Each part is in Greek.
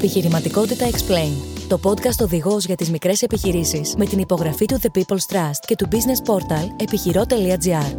Επιχειρηματικότητα Explained. Το podcast οδηγός για τις μικρές επιχειρήσεις με την υπογραφή του The People's Trust και του business portal επιχειρώ.gr.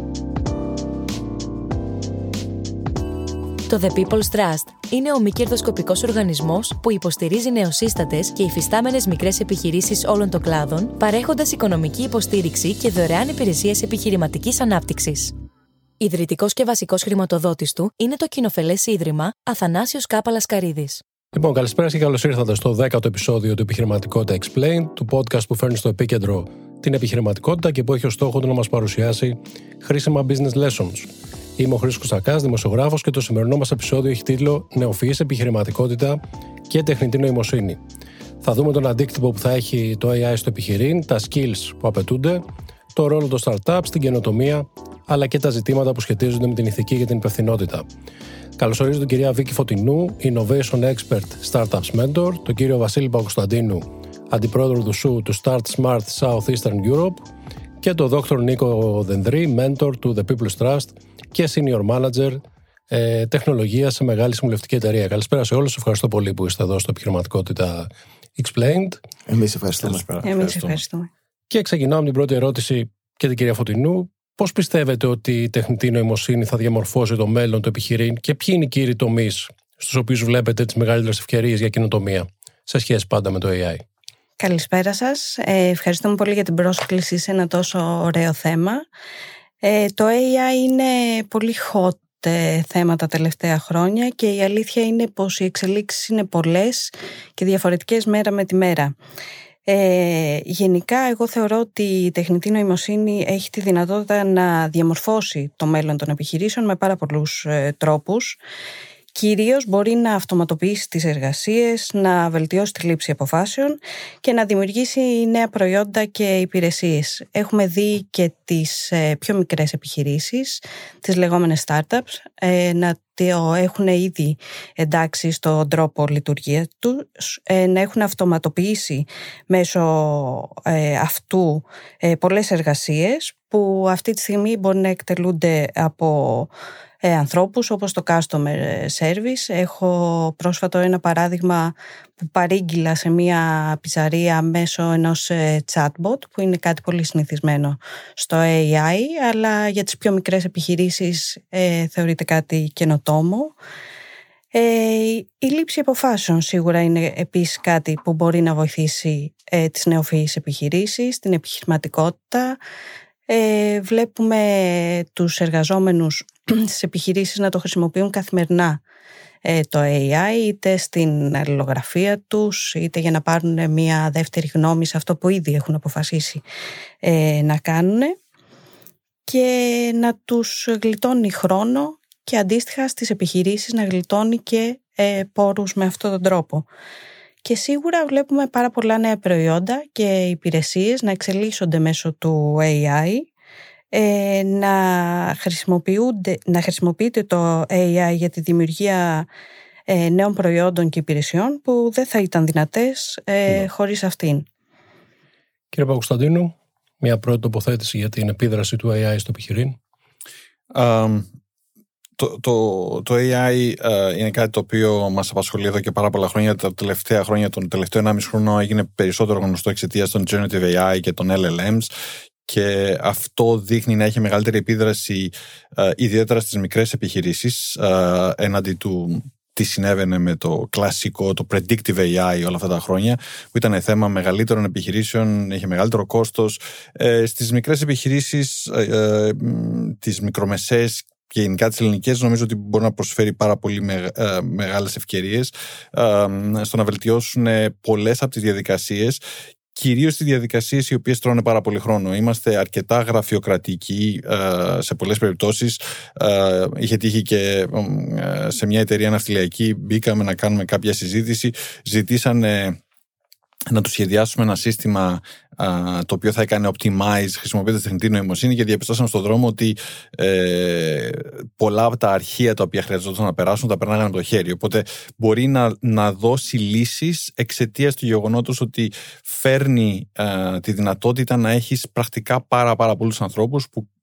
Το The People's Trust είναι ο μη κερδοσκοπικός οργανισμός που υποστηρίζει νεοσύστατες και υφιστάμενες μικρές επιχειρήσεις όλων των κλάδων, παρέχοντας οικονομική υποστήριξη και δωρεάν υπηρεσίες επιχειρηματικής ανάπτυξης. Ιδρυτικός και βασικός χρηματοδότης του είναι το κοινοφελές Ίδρυμα Αθανάσιος Κάπα Λασκαρίδης. Λοιπόν, καλησπέρα και καλώς ήρθατε στο 10ο επεισόδιο του Επιχειρηματικότητα Explained, του podcast που φέρνει στο επίκεντρο την επιχειρηματικότητα και που έχει ως στόχο του να μας παρουσιάσει χρήσιμα business lessons. Είμαι ο Χρήστος Κωστακάς, δημοσιογράφος, και το σημερινό μας επεισόδιο έχει τίτλο «Νεοφυής επιχειρηματικότητα και τεχνητή νοημοσύνη». Θα δούμε τον αντίκτυπο που θα έχει το AI στο επιχειρήν, τα skills που απαιτούνται, το ρόλο των startups στην καινοτομία, αλλά και τα ζητήματα που σχετίζονται με την ηθική και την υπευθυνότητα. Καλωσορίζω την κυρία Βίκη Φωτεινού, Innovation Expert Startups Mentor, τον κύριο Βασίλη Παπακοσταντίνου, αντιπρόεδρο του ΣΟΥ του Start Smart Southeastern Europe, και τον Δόκτωρ Νίκο Δενδρή, Mentor του The People's Trust και Senior Manager τεχνολογία σε μεγάλη συμβουλευτική εταιρεία. Καλησπέρα σε όλους. Ευχαριστώ πολύ που είστε εδώ στο Επιχειρηματικότητα Explained. Εμείς ευχαριστούμε. Εμείς ευχαριστούμε. Και ξεκινάω με την πρώτη ερώτηση και την κυρία Φωτεινού. Πώς πιστεύετε ότι η τεχνητή νοημοσύνη θα διαμορφώσει το μέλλον του επιχειρήν και ποιοι είναι οι κύριοι τομείς στους οποίους βλέπετε τις μεγαλύτερες ευκαιρίες για καινοτομία σε σχέση πάντα με το AI? Καλησπέρα σας. Ευχαριστούμε πολύ για την πρόσκληση σε ένα τόσο ωραίο θέμα. Το AI είναι πολύ hot θέμα τα τελευταία χρόνια και η αλήθεια είναι πως οι εξελίξεις είναι πολλές και διαφορετικές μέρα με τη μέρα. Γενικά εγώ θεωρώ ότι η τεχνητή νοημοσύνη έχει τη δυνατότητα να διαμορφώσει το μέλλον των επιχειρήσεων με πάρα πολλούς τρόπους. Κυρίως μπορεί να αυτοματοποιήσει τις εργασίες, να βελτιώσει τη λήψη αποφάσεων και να δημιουργήσει νέα προϊόντα και υπηρεσίες. Έχουμε δει και τις πιο μικρές επιχειρήσεις, τις λεγόμενες startups, να το έχουν ήδη εντάξει στον τρόπο λειτουργία τους, να έχουν αυτοματοποιήσει μέσω αυτού πολλές εργασίες που αυτή τη στιγμή μπορεί να εκτελούνται από ανθρώπους όπως το customer service. Έχω πρόσφατο ένα παράδειγμα που παρήγγειλα σε μια πιτσαρία μέσω ενός chatbot, που είναι κάτι πολύ συνηθισμένο στο AI, αλλά για τις πιο μικρές επιχειρήσεις θεωρείται κάτι καινοτόμο. Η λήψη αποφάσεων σίγουρα είναι επίσης κάτι που μπορεί να βοηθήσει τις νεοφυείς επιχειρήσεις, την επιχειρηματικότητα. Βλέπουμε τους εργαζόμενους στις επιχειρήσεις να το χρησιμοποιούν καθημερινά το AI, είτε στην αλληλογραφία τους, είτε για να πάρουν μια δεύτερη γνώμη σε αυτό που ήδη έχουν αποφασίσει να κάνουν, και να τους γλιτώνει χρόνο και αντίστοιχα στις επιχειρήσεις να γλιτώνει και πόρους με αυτόν τον τρόπο. Και σίγουρα βλέπουμε πάρα πολλά νέα προϊόντα και υπηρεσίες να εξελίσσονται μέσω του AI, να χρησιμοποιείται το AI για τη δημιουργία νέων προϊόντων και υπηρεσιών που δεν θα ήταν δυνατές χωρίς αυτήν. Κύριε Παπακοσταντίνου, μια πρώτη τοποθέτηση για την επίδραση του AI στο επιχειρήν. Το AI είναι κάτι το οποίο μας απασχολεί εδώ και πάρα πολλά χρόνια. Τα τελευταία χρόνια, τον τελευταίο 1,5 χρόνο, έγινε περισσότερο γνωστό εξαιτίας των Generative AI και των LLMs, και αυτό δείχνει να έχει μεγαλύτερη επίδραση ιδιαίτερα στις μικρές επιχειρήσεις έναντι του τι συνέβαινε με το κλασικό, το predictive AI όλα αυτά τα χρόνια, που ήταν θέμα μεγαλύτερων επιχειρήσεων, είχε μεγαλύτερο κόστος. Στις μικρές επιχειρήσεις, τις μικρομεσαίες και γενικά τις ελληνικές, νομίζω ότι μπορεί να προσφέρει πάρα πολύ μεγάλες ευκαιρίες στο να βελτιώσουν πολλές από τις διαδικασίες, κυρίως τις διαδικασίες οι οποίες τρώνε πάρα πολύ χρόνο. Είμαστε αρκετά γραφειοκρατικοί σε πολλές περιπτώσεις. Είχε τύχει και σε μια εταιρεία ναυτιλιακή, μπήκαμε να κάνουμε κάποια συζήτηση, ζητήσανε να του σχεδιάσουμε ένα σύστημα το οποίο θα έκανε optimize χρησιμοποιώντας τεχνητή νοημοσύνη, και διαπιστώσαμε στον δρόμο ότι πολλά από τα αρχεία τα οποία χρειαζόταν να περάσουν τα περνάγανε από το χέρι. Οπότε μπορεί να δώσει λύσεις εξαιτίας του γεγονότος ότι φέρνει τη δυνατότητα να έχεις πρακτικά πάρα πολλούς ανθρώπους που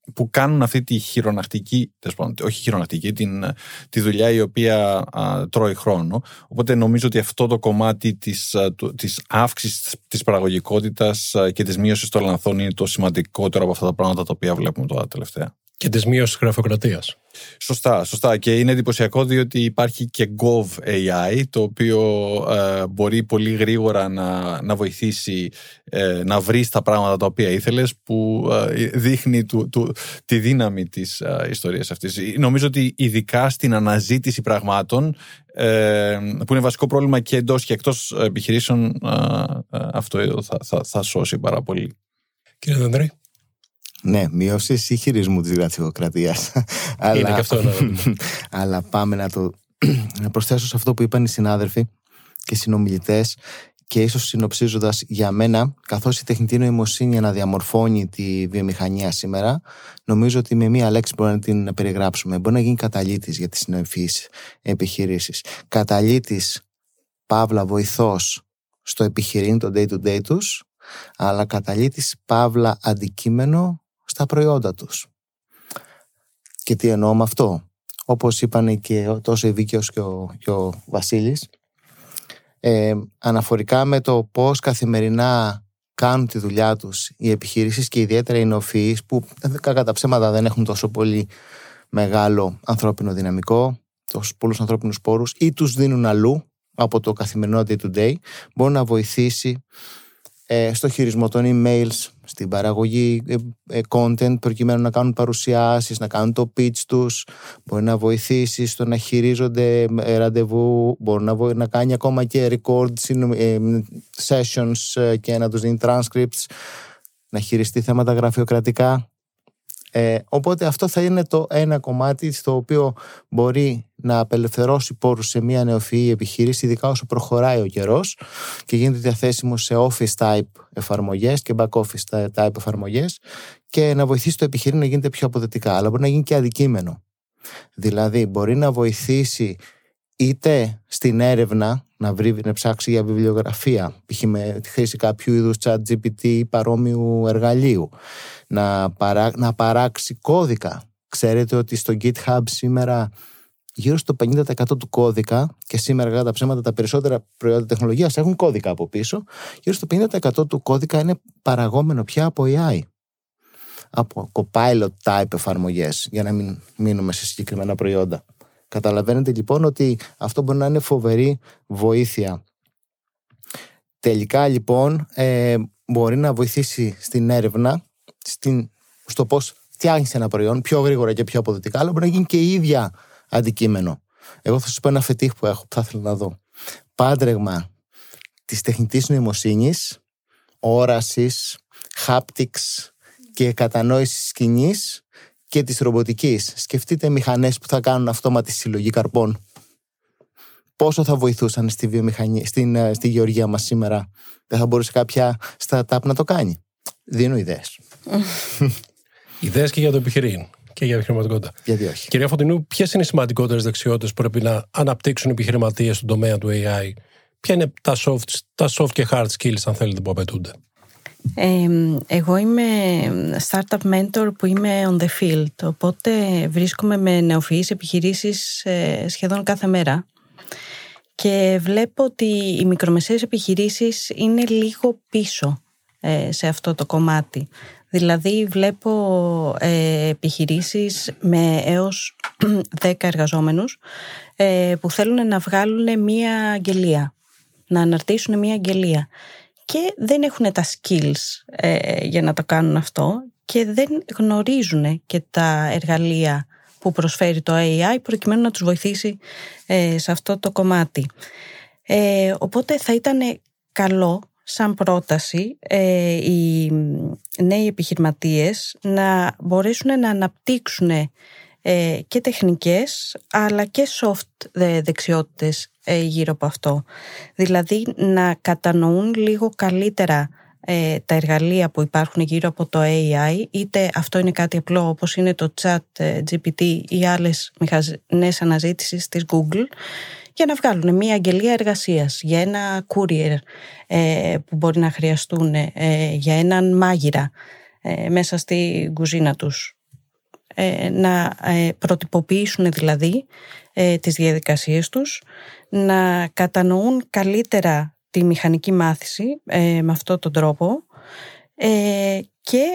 που κάνουν αυτή τη χειρονακτική, όχι χειρονακτική, τη δουλειά η οποία τρώει χρόνο. Οπότε νομίζω ότι αυτό το κομμάτι της αύξησης της παραγωγικότητας και της μείωσης των λανθών είναι το σημαντικότερο από αυτά τα πράγματα τα οποία βλέπουμε τώρα τελευταία. Και της μείωσης της γραφειοκρατίας. Σωστά. Και είναι εντυπωσιακό διότι υπάρχει και Gov AI, το οποίο μπορεί πολύ γρήγορα να βοηθήσει να βρεις τα πράγματα τα οποία ήθελες, που δείχνει τη δύναμη της ιστορίας αυτής. Νομίζω ότι ειδικά στην αναζήτηση πραγμάτων, που είναι βασικό πρόβλημα και εντός και εκτός επιχειρήσεων, αυτό θα σώσει πάρα πολύ. Κύριε Δανδρή. Ναι, μείωση ή χειρισμού της γραφειοκρατίας. Είναι και αυτό ένα ερώτημα. Αλλά πάμε να προσθέσω σε αυτό που είπαν οι συνάδελφοι και οι συνομιλητές, και ίσως συνοψίζοντας, για μένα, καθώς η τεχνητή νοημοσύνη αναδιαμορφώνει τη βιομηχανία σήμερα, νομίζω ότι με μία λέξη μπορούμε να την περιγράψουμε. Μπορεί να γίνει καταλύτης για τις συνεφείς επιχειρήσεις. Καταλύτης, παύλα βοηθός στο επιχειρήν, το day-to-day τους, αλλά καταλύτης, παύλα αντικείμενο στα προϊόντα τους. Και τι εννοώ με αυτό? Όπως είπαν και τόσο η Βίκαιος και ο Βασίλης, αναφορικά με το πώς καθημερινά κάνουν τη δουλειά τους οι επιχειρήσεις, και ιδιαίτερα οι νεοφυείς, που κατά τα ψέματα δεν έχουν τόσο πολύ μεγάλο ανθρώπινο δυναμικό, τόσους πολλούς ανθρώπινους πόρους, ή τους δίνουν αλλού από το καθημερινό day-to-day, μπορεί να βοηθήσει στο χειρισμό των emails, στην παραγωγή content προκειμένου να κάνουν παρουσιάσεις, να κάνουν το pitch τους, μπορεί να βοηθήσει στο να χειρίζονται ραντεβού, μπορεί να κάνει ακόμα και record sessions και να τους δίνει transcripts, να χειριστεί θέματα γραφειοκρατικά. Οπότε αυτό θα είναι το ένα κομμάτι στο οποίο μπορεί να απελευθερώσει πόρους σε μια νεοφυή επιχείρηση, ειδικά όσο προχωράει ο καιρός και γίνεται διαθέσιμο σε office type εφαρμογές και back office type εφαρμογές, και να βοηθήσει το επιχειρήν να γίνεται πιο αποδοτικά. Αλλά μπορεί να γίνει και αντικείμενο. Δηλαδή μπορεί να βοηθήσει είτε στην έρευνα, να ψάξει για βιβλιογραφία, π.χ. με τη χρήση κάποιου είδους chat GPT ή παρόμοιου εργαλείου, να παράξει κώδικα. Ξέρετε ότι στο GitHub σήμερα γύρω στο 50% του κώδικα, και σήμερα κατά τα ψέματα τα περισσότερα προϊόντα τεχνολογίας έχουν κώδικα από πίσω, γύρω στο 50% του κώδικα είναι παραγόμενο πια από AI, από Copilot type εφαρμογές, για να μην μείνουμε σε συγκεκριμένα προϊόντα. Καταλαβαίνετε λοιπόν ότι αυτό μπορεί να είναι φοβερή βοήθεια. Τελικά λοιπόν μπορεί να βοηθήσει στην έρευνα, στο πώς φτιάχνεις ένα προϊόν πιο γρήγορα και πιο αποδοτικά, αλλά μπορεί να γίνει και η ίδια αντικείμενο. Εγώ θα σας πω ένα φετίχ που έχω, που θα ήθελα να δω. Πάντρεγμα της τεχνητής νοημοσύνης, όρασης, haptics και κατανόησης σκηνής και της ρομποτικής. Σκεφτείτε μηχανές που θα κάνουν αυτόματη συλλογή καρπών. Πόσο θα βοηθούσαν στη βιομηχανία, στη γεωργία μας σήμερα? Δεν θα μπορούσε κάποια startup να το κάνει? Δίνω ιδέες. Ιδέες και για το επιχειρήν και για επιχειρηματικότητα. Γιατί όχι. Κυρία Φωτεινού, ποιες είναι οι σημαντικότερες δεξιότητες που πρέπει να αναπτύξουν οι επιχειρηματίες στον τομέα του AI? Ποια είναι τα soft και hard skills, αν θέλετε, που απαιτούνται? Εγώ είμαι startup mentor που είμαι on the field, οπότε βρίσκομαι με νεοφυείς επιχειρήσεις σχεδόν κάθε μέρα, και βλέπω ότι οι μικρομεσαίες επιχειρήσεις είναι λίγο πίσω σε αυτό το κομμάτι. Δηλαδή βλέπω επιχειρήσεις με έως 10 εργαζόμενους που θέλουν να βγάλουν μία αγγελία, να αναρτήσουν μία αγγελία, και δεν έχουν τα skills για να το κάνουν αυτό, και δεν γνωρίζουν και τα εργαλεία που προσφέρει το AI προκειμένου να τους βοηθήσει σε αυτό το κομμάτι. Οπότε θα ήταν καλό σαν πρόταση οι νέοι επιχειρηματίες να μπορέσουν να αναπτύξουν και τεχνικές αλλά και soft δεξιότητες γύρω από αυτό. Δηλαδή να κατανοούν λίγο καλύτερα τα εργαλεία που υπάρχουν γύρω από το AI, είτε αυτό είναι κάτι απλό όπως είναι το chat GPT ή άλλες μηχανές αναζήτησης της Google, για να βγάλουν μια αγγελία εργασίας για ένα courier που μπορεί να χρειαστούν, για έναν μάγειρα μέσα στη κουζίνα τους. να προτυποποιήσουν δηλαδή τις διαδικασίες τους, να κατανοούν καλύτερα τη μηχανική μάθηση με αυτόν τον τρόπο και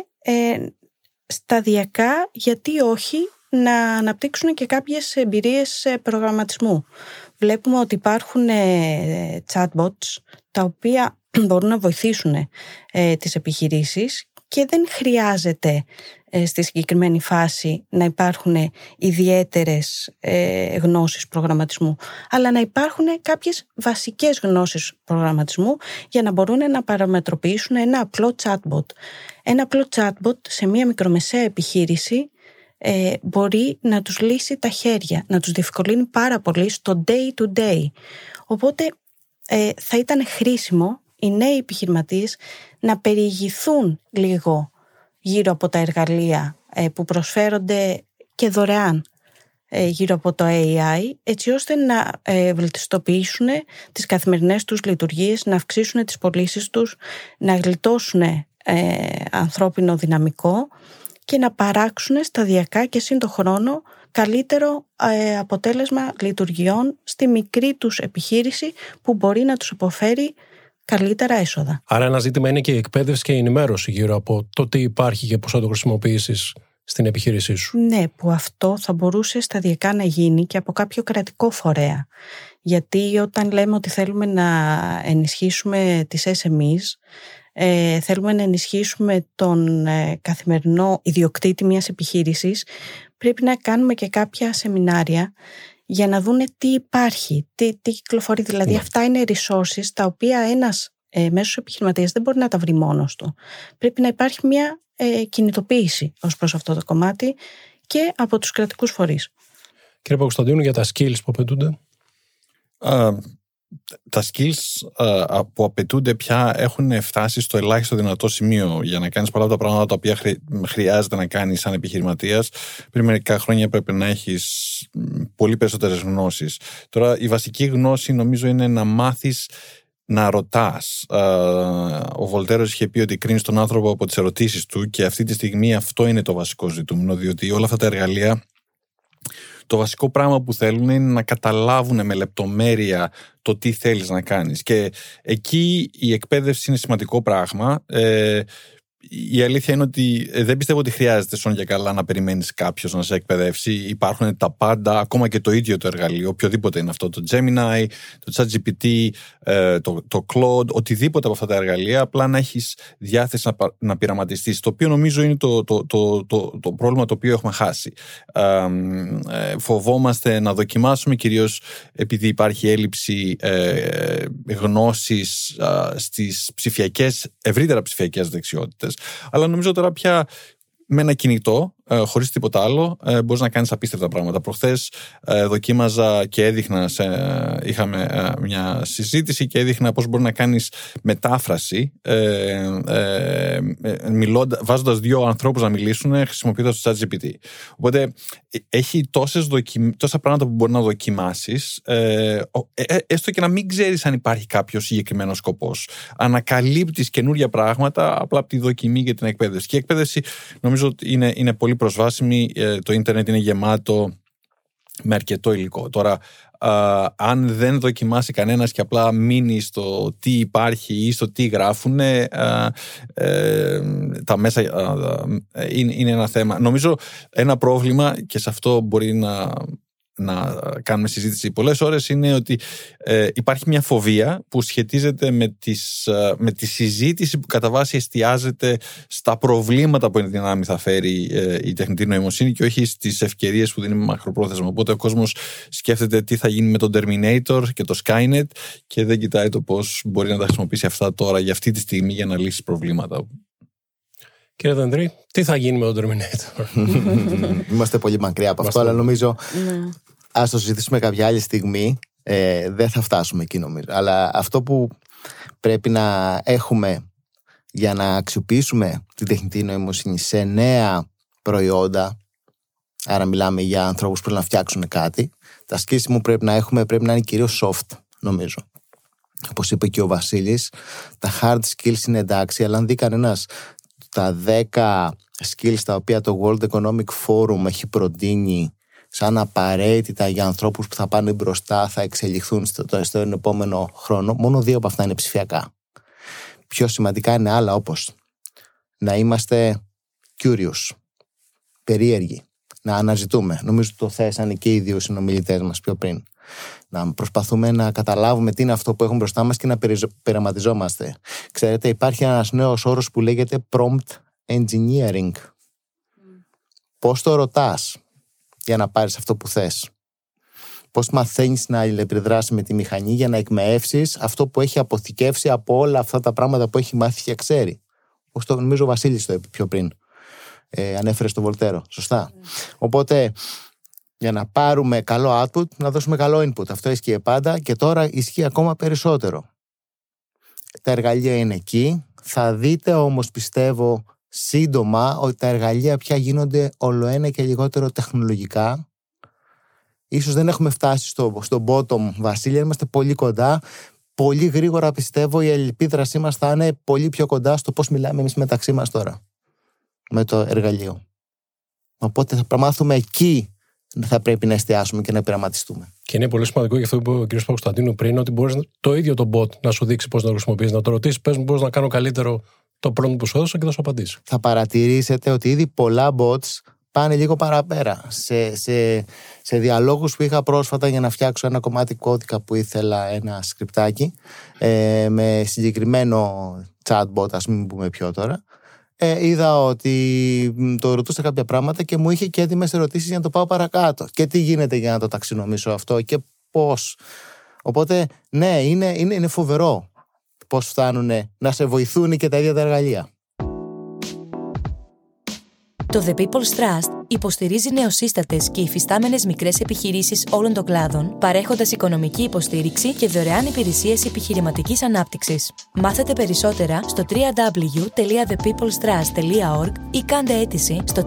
σταδιακά, γιατί όχι, να αναπτύξουν και κάποιες εμπειρίες προγραμματισμού. Βλέπουμε ότι υπάρχουν chatbots τα οποία μπορούν να βοηθήσουν τις επιχειρήσεις και δεν χρειάζεται στη συγκεκριμένη φάση να υπάρχουν ιδιαίτερες γνώσεις προγραμματισμού, αλλά να υπάρχουν κάποιες βασικές γνώσεις προγραμματισμού για να μπορούν να παραμετροποιήσουν ένα απλό chatbot. Ένα απλό chatbot σε μια μικρομεσαία επιχείρηση μπορεί να τους λύσει τα χέρια, να τους διευκολύνει πάρα πολύ στο day to day. Οπότε θα ήταν χρήσιμο οι νέοι επιχειρηματίες να περιηγηθούν λίγο γύρω από τα εργαλεία που προσφέρονται και δωρεάν γύρω από το AI, έτσι ώστε να βελτιστοποιήσουν τις καθημερινές τους λειτουργίες, να αυξήσουν τις πωλήσεις τους, να γλιτώσουν ανθρώπινο δυναμικό και να παράξουν σταδιακά και σύν το χρόνο καλύτερο αποτέλεσμα λειτουργιών στη μικρή τους επιχείρηση που μπορεί να τους αποφέρει καλύτερα έσοδα. Άρα ένα ζήτημα είναι και η εκπαίδευση και η ενημέρωση γύρω από το τι υπάρχει και πώς θα το χρησιμοποιήσεις στην επιχείρησή σου. Ναι, που αυτό θα μπορούσε σταδιακά να γίνει και από κάποιο κρατικό φορέα. Γιατί όταν λέμε ότι θέλουμε να ενισχύσουμε τις SMEs, θέλουμε να ενισχύσουμε τον καθημερινό ιδιοκτήτη μιας επιχείρησης, πρέπει να κάνουμε και κάποια σεμινάρια για να δούνε τι υπάρχει, τι κυκλοφορεί. Δηλαδή αυτά είναι resources τα οποία ένας μέσος επιχειρηματίας δεν μπορεί να τα βρει μόνος του. Πρέπει να υπάρχει μια κινητοποίηση ως προς αυτό το κομμάτι και από τους κρατικούς φορείς. Κύριε Παπακοσταντίνου, για τα skills που απαιτούνται. Τα skills που απαιτούνται πια έχουν φτάσει στο ελάχιστο δυνατό σημείο για να κάνεις πολλά από τα πράγματα τα οποία χρειάζεται να κάνεις σαν επιχειρηματίας. Πριν μερικά χρόνια πρέπει να έχεις πολύ περισσότερες γνώσεις. Τώρα η βασική γνώση νομίζω είναι να μάθεις να ρωτάς. Ο Βολτέρος είχε πει ότι κρίνεις τον άνθρωπο από τις ερωτήσεις του και αυτή τη στιγμή αυτό είναι το βασικό ζητούμενο, διότι όλα αυτά τα εργαλεία το βασικό πράγμα που θέλουν είναι να καταλάβουν με λεπτομέρεια το τι θέλεις να κάνεις. Και εκεί η εκπαίδευση είναι σημαντικό πράγμα. Η αλήθεια είναι ότι δεν πιστεύω ότι χρειάζεται σόν και καλά να περιμένεις κάποιος να σε εκπαιδεύσει. Υπάρχουν τα πάντα, ακόμα και το ίδιο το εργαλείο, οποιοδήποτε είναι αυτό, το Gemini, το ChatGPT, το Claude, οτιδήποτε από αυτά τα εργαλεία, απλά να έχεις διάθεση να πειραματιστείς, το οποίο νομίζω είναι το πρόβλημα το οποίο έχουμε χάσει. Φοβόμαστε να δοκιμάσουμε, κυρίως επειδή υπάρχει έλλειψη γνώσης στις ευρύτερα ψηφιακές δεξιότητες. Αλλά νομίζω τώρα πια με ένα κινητό, χωρίς τίποτα άλλο, μπορείς να κάνεις απίστευτα πράγματα. Προχθές δοκίμαζα και έδειχνα, είχαμε μια συζήτηση και έδειχνα πώς μπορεί να κάνεις μετάφραση βάζοντας δύο ανθρώπους να μιλήσουν χρησιμοποιώντας το ChatGPT. Οπότε έχει τόσα πράγματα που μπορεί να δοκιμάσεις, έστω και να μην ξέρεις αν υπάρχει κάποιος συγκεκριμένος σκοπός. Ανακαλύπτεις καινούργια πράγματα απλά από τη δοκιμή και την εκπαίδευση. Και η εκπαίδευση νομίζω ότι είναι πολύ προσβάσιμη. Το ίντερνετ είναι γεμάτο με αρκετό υλικό. Τώρα, αν δεν δοκιμάσει κανένας και απλά μείνει στο τι υπάρχει ή στο τι γράφουν, τα μέσα είναι ένα θέμα. Νομίζω ένα πρόβλημα, και σε αυτό μπορεί να κάνουμε συζήτηση πολλές ώρες, είναι ότι υπάρχει μια φοβία που σχετίζεται με τη συζήτηση που κατά βάση εστιάζεται στα προβλήματα που εν δυνάμει θα φέρει η τεχνητή νοημοσύνη και όχι στις ευκαιρίες που δίνει μακροπρόθεσμα. Οπότε ο κόσμος σκέφτεται τι θα γίνει με τον Terminator και το Skynet και δεν κοιτάει το πώς μπορεί να τα χρησιμοποιήσει αυτά τώρα για αυτή τη στιγμή για να λύσει προβλήματα. Κύριε Δανδρή, τι θα γίνει με τον Terminator? Είμαστε πολύ μακριά από αυτό, αλλά νομίζω ας το συζητήσουμε κάποια άλλη στιγμή. Δεν θα φτάσουμε εκεί νομίζω. Αλλά αυτό που πρέπει να έχουμε για να αξιοποιήσουμε την τεχνητή νοημοσύνη σε νέα προϊόντα, άρα μιλάμε για ανθρώπους που πρέπει να φτιάξουν κάτι, τα skills που πρέπει να έχουμε πρέπει να είναι κυρίως soft, νομίζω. Όπως είπε και ο Βασίλης, τα hard skills είναι εντάξει, αλλά αν δει κανένας τα 10 skills τα οποία το World Economic Forum έχει προτείνει σαν απαραίτητα για ανθρώπους που θα πάνε μπροστά, θα εξελιχθούν στον επόμενο χρόνο, μόνο 2 από αυτά είναι ψηφιακά. Πιο σημαντικά είναι άλλα, όπως να είμαστε curious, περίεργοι, να αναζητούμε. Νομίζω το θέσανε και οι 2 συνομιλητές μας πιο πριν. Να προσπαθούμε να καταλάβουμε τι είναι αυτό που έχουμε μπροστά μας και να πειραματιζόμαστε. Ξέρετε, υπάρχει ένας νέος όρος που λέγεται prompt engineering. Πώς το ρωτάς για να πάρεις αυτό που θες? Πώς μαθαίνεις να αλληλεπιδράσεις με τη μηχανή για να εκμεεύσεις αυτό που έχει αποθηκεύσει από όλα αυτά τα πράγματα που έχει μάθει και ξέρει? Όπως το νομίζω ο Βασίλης το είπε πιο πριν. Ανέφερε στο Βολτέρο. Σωστά. Οπότε, για να πάρουμε καλό output, να δώσουμε καλό input. Αυτό ισχύει πάντα και τώρα ισχύει ακόμα περισσότερο. Τα εργαλεία είναι εκεί. Θα δείτε όμως, πιστεύω, σύντομα ότι τα εργαλεία πια γίνονται όλο και λιγότερο τεχνολογικά. Ίσως δεν έχουμε φτάσει στο bottom, Βασίλεια, είμαστε πολύ κοντά. Πολύ γρήγορα, πιστεύω, η αλληλεπίδρασή μας θα είναι πολύ πιο κοντά στο πώς μιλάμε εμείς μεταξύ μας τώρα με το εργαλείο. Οπότε θα μάθουμε εκεί, θα πρέπει να εστιάσουμε και να πειραματιστούμε. Και είναι πολύ σημαντικό για αυτό που είπε ο κ. Παπακοσταντίνου πριν, ότι μπορείς το ίδιο το bot να σου δείξει πώς να το χρησιμοποιείς, να το ρωτήσεις, πες μου πώς να κάνω καλύτερο το prompt που σου έδωσα και θα σου απαντήσει. Θα παρατηρήσετε ότι ήδη πολλά bots πάνε λίγο παραπέρα. Σε διαλόγους που είχα πρόσφατα για να φτιάξω ένα κομμάτι κώδικα που ήθελα, ένα σκριπτάκι, με συγκεκριμένο chatbot, ας μην πούμε πιο τώρα, είδα ότι το ρωτούσα κάποια πράγματα και μου είχε και έτοιμες ερωτήσεις για να το πάω παρακάτω. Και τι γίνεται για να το ταξινομήσω αυτό και πώς. Οπότε, ναι, είναι φοβερό πώς φτάνουν να σε βοηθούν και τα ίδια τα εργαλεία. Το The People's Trust υποστηρίζει νεοσύστατες και υφιστάμενες μικρές επιχειρήσεις όλων των κλάδων, παρέχοντας οικονομική υποστήριξη και δωρεάν υπηρεσίες επιχειρηματικής ανάπτυξης. Μάθετε περισσότερα στο www.thepeoplestrust.org ή κάντε αίτηση στο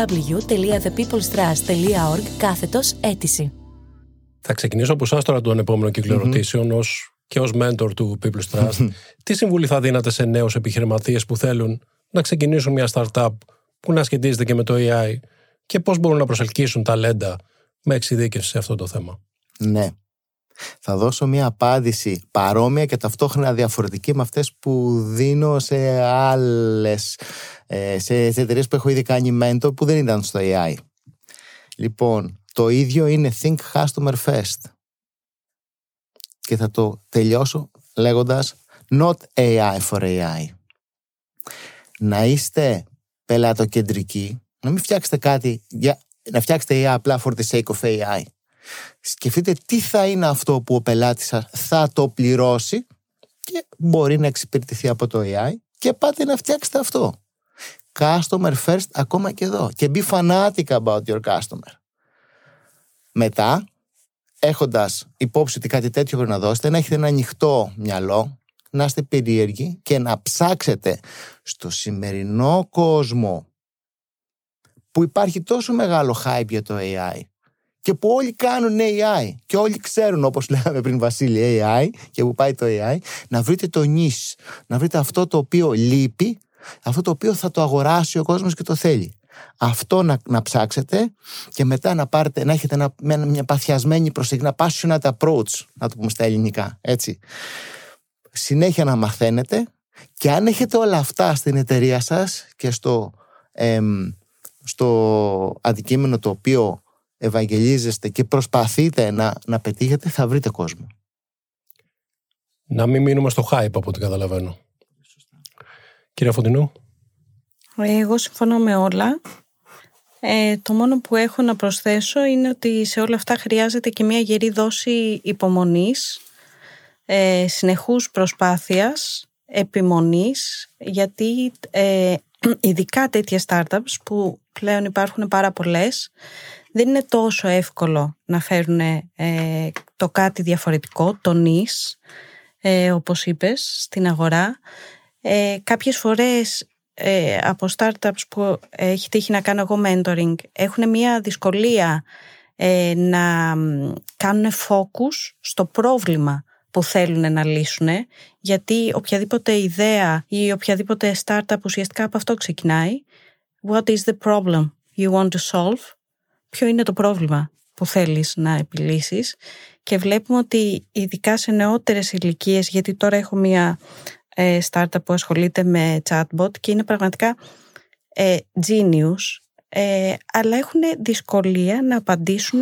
www.thepeoplestrust.org/αίτηση. Θα ξεκινήσω από εσάς τώρα τον επόμενο κύκλο ερωτήσεων και ως mentor του People's Trust. Τι συμβουλή θα δίνατε σε νέους επιχειρηματίες που θέλουν να ξεκινήσουν μια startup που να σχετίζεται και με το AI και πώς μπορούν να προσελκύσουν ταλέντα με εξειδίκευση σε αυτό το θέμα? Ναι. Θα δώσω μια απάντηση παρόμοια και ταυτόχρονα διαφορετική με αυτές που δίνω σε άλλες, σε εταιρείες που έχω ήδη κάνει mentor που δεν ήταν στο AI. Λοιπόν, το ίδιο είναι think customer first. Και θα το τελειώσω λέγοντας not AI for AI. Να είστε πελατοκεντρικοί, να μην φτιάξετε κάτι, να φτιάξετε AI απλά for the sake of AI. Σκεφτείτε τι θα είναι αυτό που ο πελάτης σας θα το πληρώσει και μπορεί να εξυπηρετηθεί από το AI και πάτε να φτιάξετε αυτό. Customer first ακόμα και εδώ. Και be fanatic about your customer. Μετά, έχοντας υπόψη ότι κάτι τέτοιο πρέπει να δώσετε, να έχετε ένα ανοιχτό μυαλό, να είστε περίεργοι και να ψάξετε στο σημερινό κόσμο που υπάρχει τόσο μεγάλο hype για το AI και που όλοι κάνουν AI και όλοι ξέρουν, όπως λέγαμε πριν, Βασίλη, AI και που πάει το AI, να βρείτε το niche, να βρείτε αυτό το οποίο λείπει, αυτό το οποίο θα το αγοράσει ο κόσμος και το θέλει. Αυτό να ψάξετε και μετά να έχετε μια παθιασμένη προσέγγιση, ένα passionate approach, να το πούμε στα ελληνικά, έτσι. Συνέχεια να μαθαίνετε και αν έχετε όλα αυτά στην εταιρεία σας και στο αντικείμενο το οποίο ευαγγελίζεστε και προσπαθείτε να πετύχετε, θα βρείτε κόσμο. Να μην μείνουμε στο hype από ό,τι καταλαβαίνω. Κύριε Φωτεινού. Εγώ συμφωνώ με όλα. Το μόνο που έχω να προσθέσω είναι ότι σε όλα αυτά χρειάζεται και μια γερή δόση υπομονής, συνεχούς προσπάθειας, επιμονής, γιατί ειδικά τέτοιες startups που πλέον υπάρχουν πάρα πολλές, δεν είναι τόσο εύκολο να φέρουν το κάτι διαφορετικό, το niche, όπως είπες, στην αγορά. Κάποιες φορές από startups που έχει τύχει να κάνω εγώ mentoring έχουν μια δυσκολία να κάνουν focus στο πρόβλημα που θέλουν να λύσουν, γιατί οποιαδήποτε ιδέα ή οποιαδήποτε startup ουσιαστικά από αυτό ξεκινάει. What is the problem you want to solve? Ποιο είναι το πρόβλημα που θέλεις να επιλύσεις? Και βλέπουμε ότι ειδικά σε νεότερες ηλικίες, γιατί τώρα έχω μια startup που ασχολείται με chatbot και είναι πραγματικά genius, αλλά έχουν δυσκολία να απαντήσουν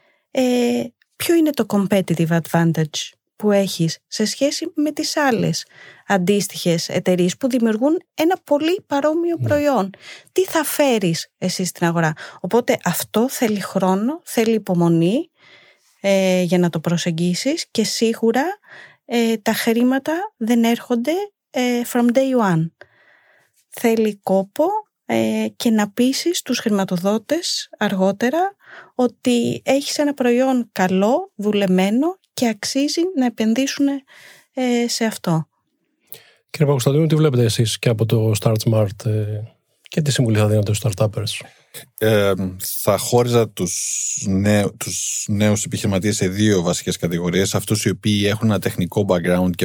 ποιο είναι το competitive advantage που έχεις σε σχέση με τις άλλες αντίστοιχες εταιρείες που δημιουργούν ένα πολύ παρόμοιο προϊόν. Τι θα φέρεις εσύ στην αγορά? Οπότε αυτό θέλει χρόνο, θέλει υπομονή για να το προσεγγίσεις, και σίγουρα τα χρήματα δεν έρχονται from day one. Θέλει κόπο και να πείσεις τους χρηματοδότες αργότερα ότι έχεις ένα προϊόν καλό, δουλεμένο και αξίζει να επενδύσουν σε αυτό. Κύριε Παπακοσταντίνου, τι βλέπετε εσείς και από το Start Smart και τι συμβουλή θα δίνετε στους startuppers? Θα χώριζα τους νέους επιχειρηματίες σε δύο βασικές κατηγορίες. Αυτούς οι οποίοι έχουν ένα τεχνικό background και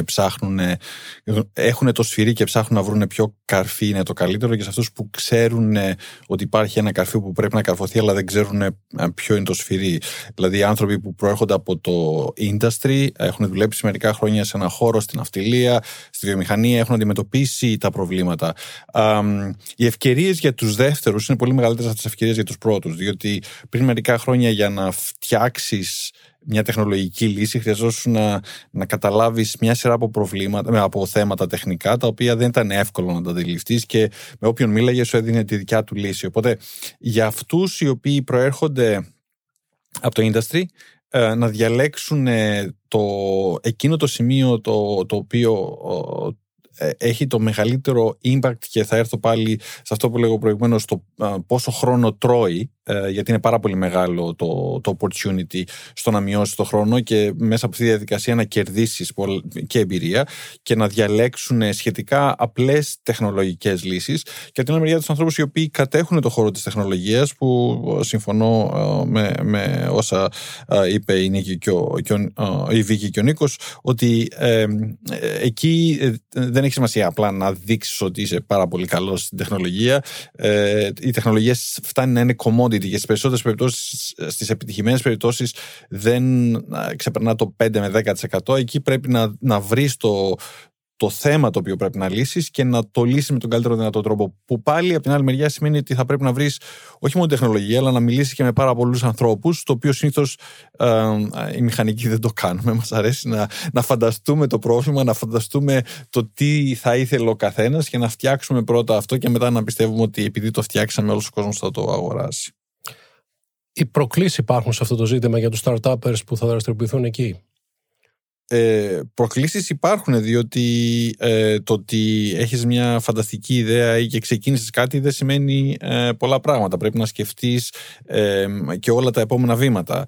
έχουν το σφυρί και ψάχνουν να βρουν ποιο καρφί είναι το καλύτερο, και σε αυτούς που ξέρουν ότι υπάρχει ένα καρφί που πρέπει να καρφωθεί αλλά δεν ξέρουν ποιο είναι το σφυρί. Δηλαδή άνθρωποι που προέρχονται από το industry, έχουν δουλέψει μερικά χρόνια σε ένα χώρο, στην ναυτιλία, στη βιομηχανία, έχουν αντιμετωπίσει τα προβλήματα. Οι ευκαιρίες για τους δεύτερους είναι πολύ μεγαλύτερες από τις ευκαιρίες για τους πρώτους, διότι πριν μερικά χρόνια για να φτιάξεις μια τεχνολογική λύση χρειαζόσουν να καταλάβεις μια σειρά από προβλήματα, από θέματα τεχνικά, τα οποία δεν ήταν εύκολο να τα αντιληφθείς, και με όποιον μίλαγε σου έδινε τη δικιά του λύση. Οπότε για αυτούς οι οποίοι προέρχονται από το industry, να διαλέξουν εκείνο το σημείο το οποίο έχει το μεγαλύτερο impact, και θα έρθω πάλι σε αυτό που λέγω προηγουμένως, το πόσο χρόνο τρώει, γιατί είναι πάρα πολύ μεγάλο το opportunity στο να μειώσει το χρόνο και μέσα από αυτή τη διαδικασία να κερδίσεις και εμπειρία, και να διαλέξουν σχετικά απλές τεχνολογικές λύσεις. Και από την άλλη μεριά τους ανθρώπους οι οποίοι κατέχουν το χώρο της τεχνολογίας, που συμφωνώ με όσα είπε η Νίκη η Βίκη και ο Νίκος, ότι εκεί δεν έχει σημασία απλά να δείξεις ότι είσαι πάρα πολύ καλός στην τεχνολογία. Η τεχνολογία φτάνει να είναι commodity, και στις περισσότερες περιπτώσεις, στις επιτυχημένες περιπτώσεις, δεν ξεπερνά το 5 με 10%. Εκεί πρέπει να βρεις το θέμα το οποίο πρέπει να λύσεις και να το λύσεις με τον καλύτερο δυνατό τρόπο. Που πάλι από την άλλη μεριά σημαίνει ότι θα πρέπει να βρεις όχι μόνο τεχνολογία, αλλά να μιλήσεις και με πάρα πολλούς ανθρώπους, το οποίο συνήθως οι μηχανικοί δεν το κάνουμε. Μας αρέσει να φανταστούμε το πρόβλημα, να φανταστούμε το τι θα ήθελε ο καθένας και να φτιάξουμε πρώτα αυτό, και μετά να πιστεύουμε ότι επειδή το φτιάξαμε όλος ο κόσμος θα το αγοράσει. Οι προκλήσεις υπάρχουν σε αυτό το ζήτημα για τους startuppers που θα δραστηριοποιηθούν εκεί? Προκλήσεις υπάρχουν, διότι το ότι έχεις μια φανταστική ιδέα ή και ξεκίνησες κάτι δεν σημαίνει πολλά πράγματα. Πρέπει να σκεφτείς και όλα τα επόμενα βήματα,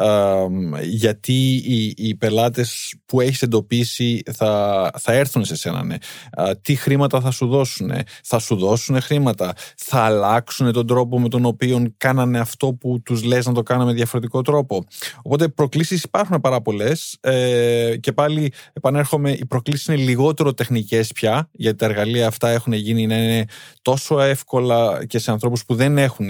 γιατί οι πελάτες που έχεις εντοπίσει θα έρθουν σε σένα, ναι. Τι χρήματα θα σου δώσουν? Θα σου δώσουν χρήματα? Θα αλλάξουν τον τρόπο με τον οποίο κάνανε αυτό που τους λες να το κάναμε διαφορετικό τρόπο? Οπότε προκλήσεις υπάρχουν πάρα πολλές. Και πάλι επανέρχομαι, οι προκλήσεις είναι λιγότερο τεχνικές πια, γιατί τα εργαλεία αυτά έχουν γίνει να είναι τόσο εύκολα και σε ανθρώπους που δεν έχουν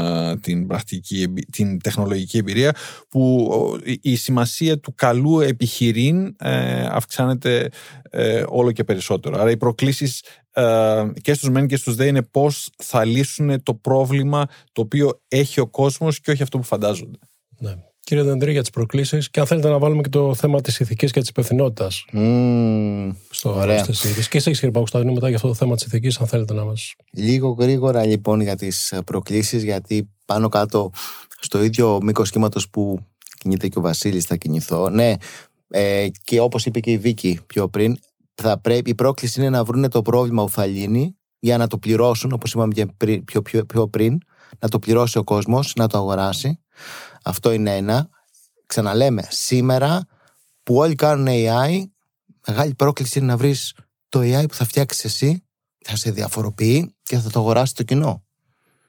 την τεχνολογική εμπειρία, που η σημασία του καλού επιχειρήν αυξάνεται όλο και περισσότερο. Άρα οι προκλήσεις και στους μεν και στους δε είναι πώς θα λύσουν το πρόβλημα το οποίο έχει ο κόσμος και όχι αυτό που φαντάζονται. Ναι. Κύριε Δεντρή, για τις προκλήσεις, και αν θέλετε να βάλουμε και το θέμα της ηθικής και της υπευθυνότητας στο αρρώστες συζήτηση. Και εσείς, κύριε Παπακοσταντίνου, μετά για αυτό το θέμα της ηθικής, αν θέλετε να μας... Λίγο γρήγορα λοιπόν για τις προκλήσεις, γιατί πάνω κάτω στο ίδιο μήκος κύματος που κινείται και ο Βασίλης θα κινηθώ. Ναι, και όπως είπε και η Βίκη πιο πριν, η πρόκληση είναι να βρουν το πρόβλημα που θα λύνει για να το πληρώσουν, όπως είπαμε και πιο πριν, να το πληρώσει ο κόσμος, να το αγοράσει. Αυτό είναι ένα. Ξαναλέμε, σήμερα που όλοι κάνουν AI, μεγάλη πρόκληση είναι να βρεις το AI που θα φτιάξεις εσύ, θα σε διαφοροποιεί και θα το αγοράσει το κοινό.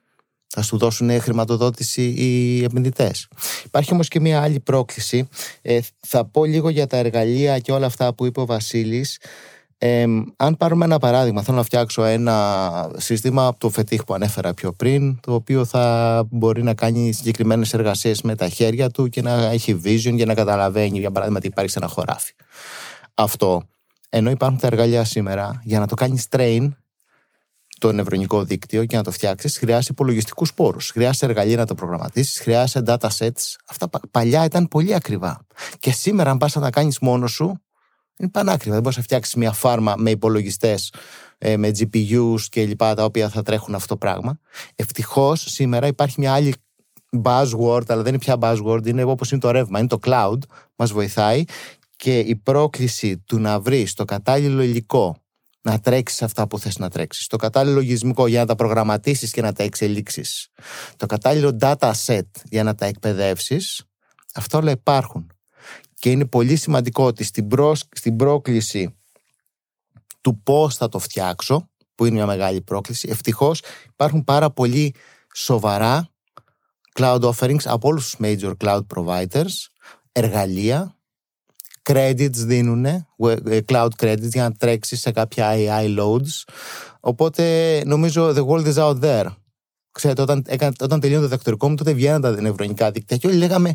Θα σου δώσουν χρηματοδότηση οι επενδυτές. Υπάρχει όμως και μια άλλη πρόκληση. Θα πω λίγο για τα εργαλεία και όλα αυτά που είπε ο Βασίλης. Αν πάρουμε ένα παράδειγμα, θέλω να φτιάξω ένα σύστημα από το Fetich που ανέφερα πιο πριν, το οποίο θα μπορεί να κάνει συγκεκριμένες εργασίες με τα χέρια του και να έχει vision για να καταλαβαίνει, για παράδειγμα, τι υπάρχει σε ένα χωράφι. Αυτό, ενώ υπάρχουν τα εργαλεία σήμερα, για να το κάνεις train το νευρονικό δίκτυο και να το φτιάξεις, χρειάζεσαι υπολογιστικούς πόρους, χρειάζεσαι εργαλεία να το προγραμματίσεις, χρειάζεσαι data sets. Αυτά παλιά ήταν πολύ ακριβά. Και σήμερα, αν πας να τα κάνεις μόνος σου, είναι πανάκριβα. Δεν μπορείς να φτιάξεις μια φάρμα με υπολογιστές, με GPUs και λοιπά, τα οποία θα τρέχουν αυτό το πράγμα. Ευτυχώς σήμερα υπάρχει μια άλλη buzzword, αλλά δεν είναι πια buzzword, είναι όπως είναι το ρεύμα, είναι το cloud, μας βοηθάει, και η πρόκληση του να βρεις το κατάλληλο υλικό να τρέξεις αυτά που θες να τρέξεις, το κατάλληλο λογισμικό για να τα προγραμματίσεις και να τα εξελίξεις, το κατάλληλο data set για να τα εκπαιδεύσεις, αυτά όλα υπάρχουν. Και είναι πολύ σημαντικό ότι στην πρόκληση του πώς θα το φτιάξω, που είναι μια μεγάλη πρόκληση, ευτυχώς υπάρχουν πάρα πολύ σοβαρά cloud offerings από όλους τους major cloud providers, εργαλεία, credits δίνουν, cloud credits για να τρέξεις σε κάποια AI loads. Οπότε νομίζω the world is out there. Ξέρετε, όταν τελείωνε το διδακτορικό μου, τότε βγαίναν τα νευρονικά δίκτυα και όλοι λέγαμε,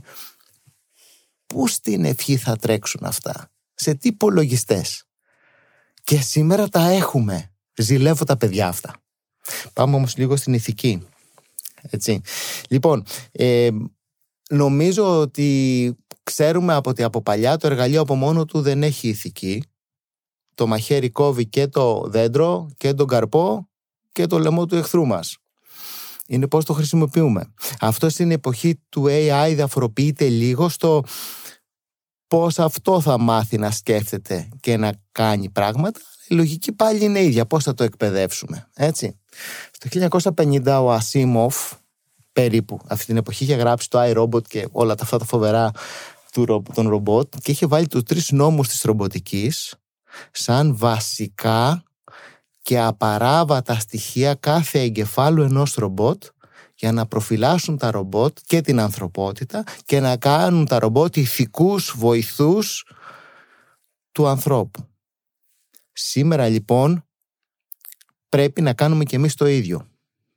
πού στην ευχή θα τρέξουν αυτά, σε τι υπολογιστές. Και σήμερα τα έχουμε. Ζηλεύω τα παιδιά αυτά. Πάμε όμως λίγο στην ηθική. Έτσι. Λοιπόν, νομίζω ότι ξέρουμε ότι από παλιά το εργαλείο από μόνο του δεν έχει ηθική. Το μαχαίρι κόβει και το δέντρο και τον καρπό και το λαιμό του εχθρού μας. Είναι πώς το χρησιμοποιούμε. Αυτό στην εποχή του AI διαφοροποιείται λίγο στο πώς αυτό θα μάθει να σκέφτεται και να κάνει πράγματα. Η λογική πάλι είναι ίδια. Πώς θα το εκπαιδεύσουμε. Έτσι. Στο 1950 ο Ασίμοφ, περίπου αυτή την εποχή, είχε γράψει το iRobot και όλα αυτά τα φοβερά των ρομπότ και είχε βάλει τους 3 νόμους της ρομποτικής σαν βασικά και απαράβατα στοιχεία κάθε εγκεφάλου ενός ρομπότ, για να προφυλάσσουν τα ρομπότ και την ανθρωπότητα και να κάνουν τα ρομπότ ηθικούς βοηθούς του ανθρώπου. Σήμερα λοιπόν πρέπει να κάνουμε και εμείς το ίδιο.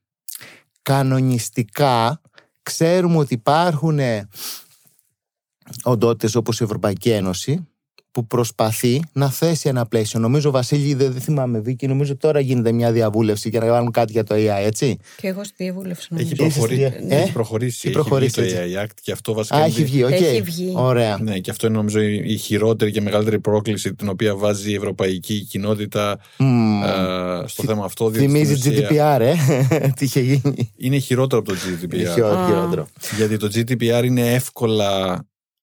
Κανονιστικά ξέρουμε ότι υπάρχουν οντότητες όπως η Ευρωπαϊκή Ένωση που προσπαθεί να θέσει ένα πλαίσιο. Νομίζω, Βασίλη, δεν θυμάμαι, Βίκη, νομίζω τώρα γίνεται μια διαβούλευση για να κάνουν κάτι για το AI, έτσι. Και εγώ στη διαβούλευση. Έχει προχωρήσει το AI Act και αυτό βασικά. Έχει βγει, οκ. Έχει βγει. Ωραία. Ναι, και αυτό είναι νομίζω η χειρότερη και μεγαλύτερη πρόκληση την οποία βάζει η ευρωπαϊκή κοινότητα στο θέμα αυτό. Θυμίζει GDPR, τι είχε γίνει. Είναι χειρότερο από το GDPR. Χειρότερο. Γιατί το GDPR είναι εύκολα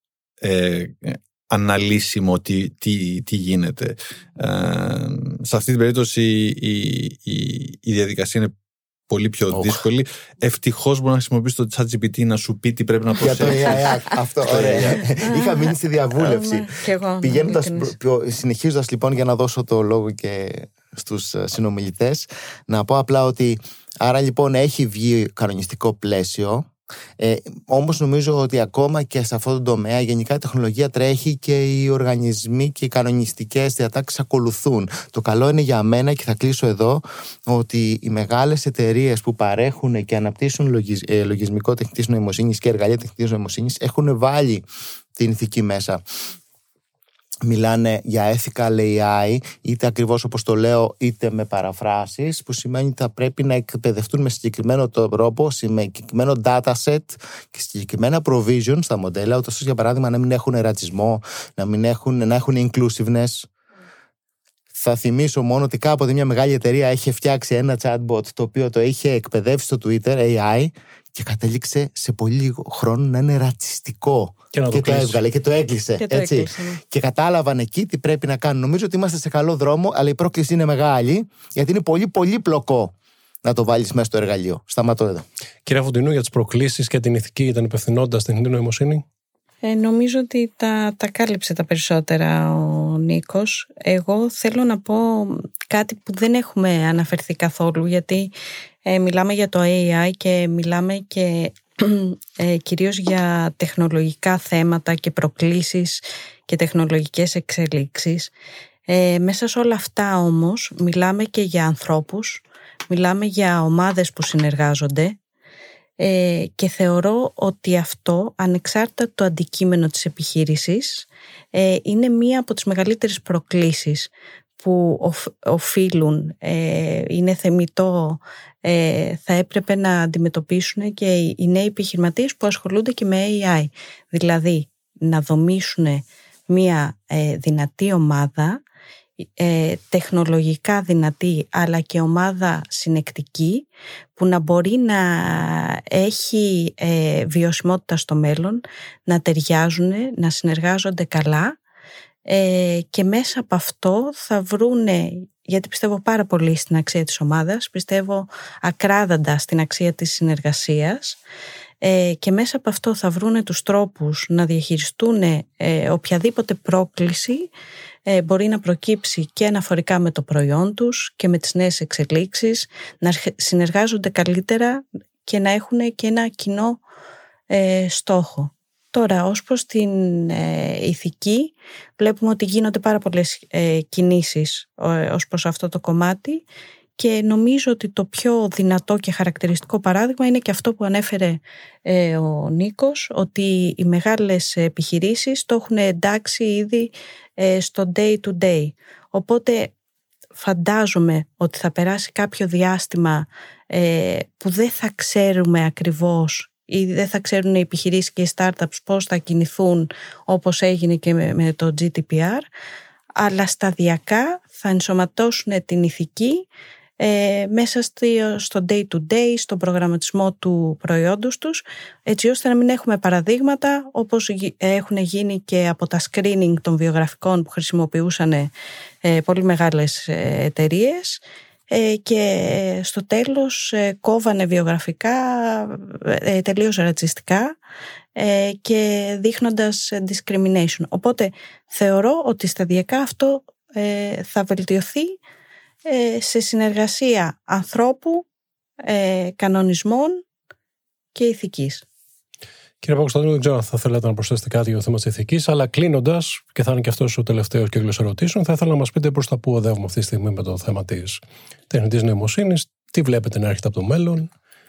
αναλύσιμο τι γίνεται. Σε αυτή την περίπτωση η διαδικασία είναι πολύ πιο δύσκολη. Ευτυχώς μπορεί να χρησιμοποιήσει το ChatGPT να σου πει τι πρέπει να προσέξεις. Για το AI Act, αυτό, ωραία. Είχα μείνει στη διαβούλευση. Συνεχίζοντας λοιπόν, για να δώσω το λόγο και στους συνομιλητές, να πω απλά ότι άρα λοιπόν έχει βγει κανονιστικό πλαίσιο. Όμως νομίζω ότι ακόμα και σε αυτό το τομέα γενικά η τεχνολογία τρέχει και οι οργανισμοί και οι κανονιστικές διατάξεις ακολουθούν. Το καλό είναι για μένα, και θα κλείσω εδώ, ότι οι μεγάλες εταιρείες που παρέχουν και αναπτύσσουν λογισμικό τεχνητής νοημοσύνης και εργαλεία τεχνητής νοημοσύνης έχουν βάλει την ηθική μέσα. Μιλάνε για ethical AI, είτε ακριβώς όπως το λέω, είτε με παραφράσεις, που σημαίνει ότι θα πρέπει να εκπαιδευτούν με συγκεκριμένο τρόπο, με συγκεκριμένο dataset και συγκεκριμένα provision στα μοντέλα, ούτως ώστε για παράδειγμα να μην έχουν ρατσισμό, να έχουν inclusiveness. Θα θυμίσω μόνο ότι κάποτε μια μεγάλη εταιρεία είχε φτιάξει ένα chatbot το οποίο το είχε εκπαιδεύσει στο Twitter AI και κατέληξε σε πολύ λίγο χρόνο να είναι ρατσιστικό. Και το έβγαλε και το έκλεισε. Και κατάλαβαν εκεί τι πρέπει να κάνουν. Νομίζω ότι είμαστε σε καλό δρόμο, αλλά η πρόκληση είναι μεγάλη, γιατί είναι πολύ πολύπλοκο να το βάλεις μέσα στο εργαλείο. Σταματώ εδώ. Κύριε Φωτεινού, για τις προκλήσεις και την ηθική, ήταν υπευθυνότητα στην τεχνητή νοημοσύνη. Νομίζω ότι τα κάλυψε τα περισσότερα ο Νίκος. Εγώ θέλω να πω κάτι που δεν έχουμε αναφερθεί καθόλου, γιατί Μιλάμε για το AI και μιλάμε και κυρίως για τεχνολογικά θέματα και προκλήσεις και τεχνολογικές εξελίξεις. Μέσα σε όλα αυτά όμως μιλάμε και για ανθρώπους, μιλάμε για ομάδες που συνεργάζονται και θεωρώ ότι αυτό, ανεξάρτητα το αντικείμενο της επιχείρησης, είναι μία από τις μεγαλύτερες προκλήσεις που οφείλουν, είναι θεμιτό, θα έπρεπε να αντιμετωπίσουν και οι νέοι επιχειρηματίες που ασχολούνται και με AI. Δηλαδή να δομήσουν μία δυνατή ομάδα, τεχνολογικά δυνατή αλλά και ομάδα συνεκτική, που να μπορεί να έχει βιωσιμότητα στο μέλλον, να ταιριάζουν, να συνεργάζονται καλά, και μέσα από αυτό θα βρούνε, γιατί πιστεύω πάρα πολύ στην αξία της ομάδας, πιστεύω ακράδαντα στην αξία της συνεργασίας, και μέσα από αυτό θα βρούνε τους τρόπους να διαχειριστούν οποιαδήποτε πρόκληση μπορεί να προκύψει και αναφορικά με το προϊόν τους και με τις νέες εξελίξεις, να συνεργάζονται καλύτερα και να έχουν και ένα κοινό στόχο. Τώρα, ως προς την ηθική, βλέπουμε ότι γίνονται πάρα πολλές κινήσεις ως προς αυτό το κομμάτι, και νομίζω ότι το πιο δυνατό και χαρακτηριστικό παράδειγμα είναι και αυτό που ανέφερε ο Νίκος, ότι οι μεγάλες επιχειρήσεις το έχουν εντάξει ήδη στο day to day. Οπότε φαντάζομαι ότι θα περάσει κάποιο διάστημα που δεν θα ξέρουμε ακριβώς, ή δεν θα ξέρουν οι επιχειρήσεις και οι startups πώς θα κινηθούν, όπως έγινε και με το GDPR, αλλά σταδιακά θα ενσωματώσουν την ηθική μέσα στο day to day, στον προγραμματισμό του προϊόντος τους, έτσι ώστε να μην έχουμε παραδείγματα όπως έχουν γίνει και από τα screening των βιογραφικών που χρησιμοποιούσαν πολύ μεγάλες εταιρείες, και στο τέλος κόβανε βιογραφικά τελείως ρατσιστικά και δείχνοντας discrimination. Οπότε θεωρώ ότι σταδιακά αυτό θα βελτιωθεί σε συνεργασία ανθρώπου, κανονισμών και ηθικής. Κύριε Παπακοσταντίνου, δεν ξέρω αν θα θέλατε να προσθέσετε κάτι για το θέμα της ηθικής, αλλά κλείνοντας, και θα είναι και αυτός ο τελευταίος κύκλος ερωτήσεων, θα ήθελα να μας πείτε προς τα πού οδεύουμε αυτή τη στιγμή με το θέμα της τεχνητής νοημοσύνης, τι βλέπετε να έρχεται από το μέλλον.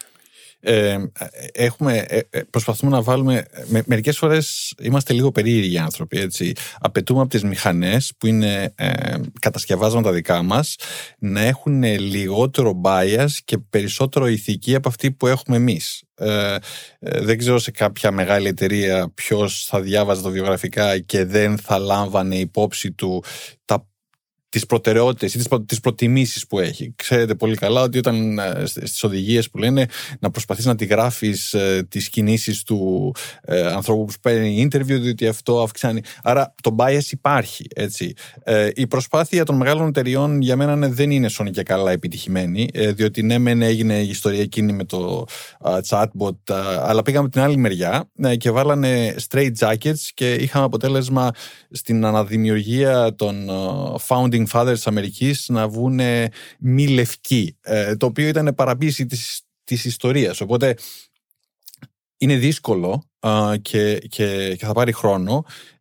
Προσπαθούμε να βάλουμε. Μερικές φορές είμαστε λίγο περίεργοι άνθρωποι. Έτσι. Απαιτούμε από τις μηχανές που είναι κατασκευάσματα δικά μας να έχουν λιγότερο bias και περισσότερο ηθική από αυτή που έχουμε εμείς. Δεν ξέρω σε κάποια μεγάλη εταιρεία ποιος θα διάβαζε τα βιογραφικά και δεν θα λάμβανε υπόψη του τις προτεραιότητες ή τις προτιμήσεις που έχει. Ξέρετε πολύ καλά ότι όταν στις οδηγίες που λένε να προσπαθείς να τη γράφεις τις κινήσεις του ανθρώπου που παίρνει interview, διότι αυτό αυξάνει. Άρα το bias υπάρχει, έτσι. Η προσπάθεια των μεγάλων εταιριών για μένα δεν είναι σώνη και καλά επιτυχημένη, διότι ναι μεν έγινε η ιστορία εκείνη με το chatbot, αλλά πήγαμε την άλλη μεριά και βάλανε straight jackets και είχαμε αποτέλεσμα στην αναδημιουργία των founding fathers της Αμερικής να βγουν μη λευκοί, το οποίο ήταν παραποίηση της ιστορίας. Οπότε είναι δύσκολο και θα πάρει χρόνο.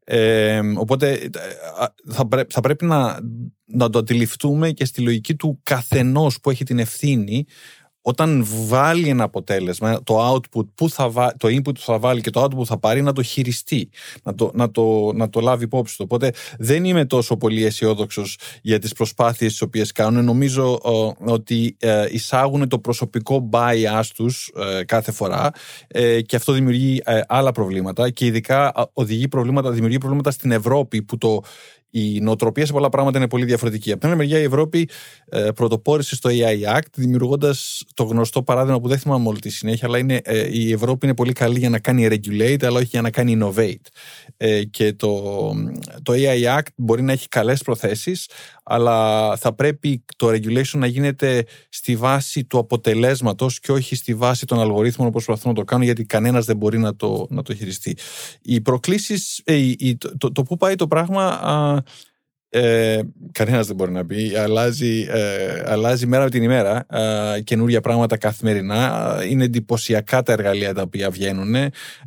Οπότε θα πρέπει να το αντιληφθούμε και στη λογική του καθενός που έχει την ευθύνη, όταν βάλει ένα αποτέλεσμα, το output το input που θα βάλει και το output που θα πάρει, να το χειριστεί, να το λάβει υπόψη του. Οπότε δεν είμαι τόσο πολύ αισιόδοξος για τις προσπάθειες τις οποίες κάνουν. Νομίζω ότι εισάγουν το προσωπικό bias τους κάθε φορά και αυτό δημιουργεί άλλα προβλήματα και ειδικά δημιουργεί προβλήματα στην Ευρώπη που η νοοτροπία σε πολλά πράγματα είναι πολύ διαφορετική. Από την άλλη μεριά, η Ευρώπη πρωτοπόρησε στο AI Act, δημιουργώντας το γνωστό παράδειγμα που δεν θυμάμαι όλη τη συνέχεια, αλλά η Ευρώπη είναι πολύ καλή για να κάνει regulate, αλλά όχι για να κάνει innovate. Και το AI Act μπορεί να έχει καλές προθέσεις, αλλά θα πρέπει το regulation να γίνεται στη βάση του αποτελέσματος και όχι στη βάση των αλγορίθμων όπως προσπαθούν να το κάνουν, γιατί κανένας δεν μπορεί να το χειριστεί. Οι προκλήσεις, το πού πάει το πράγμα, κανένας δεν μπορεί να πει. Αλλάζει μέρα με την ημέρα. Καινούργια πράγματα καθημερινά. Είναι εντυπωσιακά τα εργαλεία τα οποία βγαίνουν.